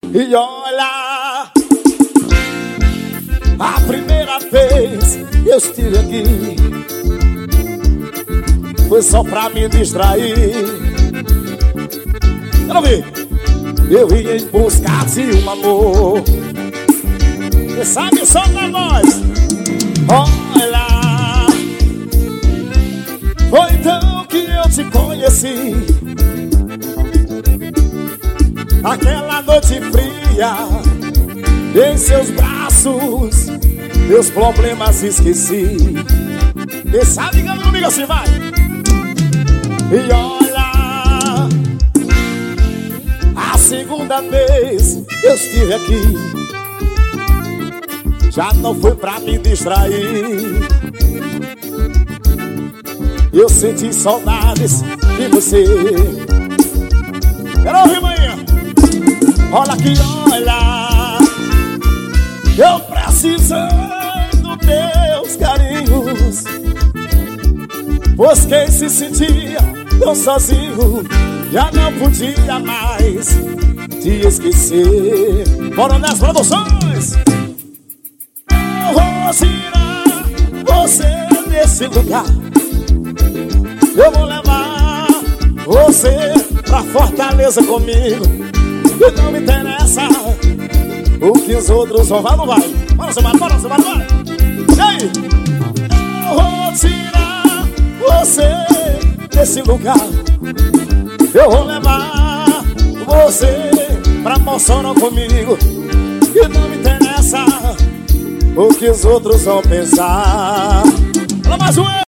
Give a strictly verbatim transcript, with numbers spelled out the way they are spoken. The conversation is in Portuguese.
E olha, a primeira vez que eu estive aqui foi só pra me distrair. Quero ver. Eu ia em busca de um amor. Você sabe só pra nós. Olha, foi então que eu te conheci. Aquela noite fria, em seus braços, meus problemas esqueci. Quem sabe canta comigo assim, vai. E olha, a segunda vez eu estive aqui, já não foi pra me distrair. Eu senti saudades de você. Quero ouvir, manhã. Olha que olha, eu precisando teus carinhos, pois quem se sentia tão sozinho já não podia mais te esquecer. Bora nas produções. Eu vou tirar você desse lugar. Eu vou levar você pra Fortaleza comigo. E não me interessa o que os outros vão. Vai ou não vai? Bora, Samara, bora, Samara, bora. E aí? Eu vou tirar você desse lugar. Eu vou levar você pra Mossoró comigo. E não me interessa o que os outros vão pensar. Fala mais um.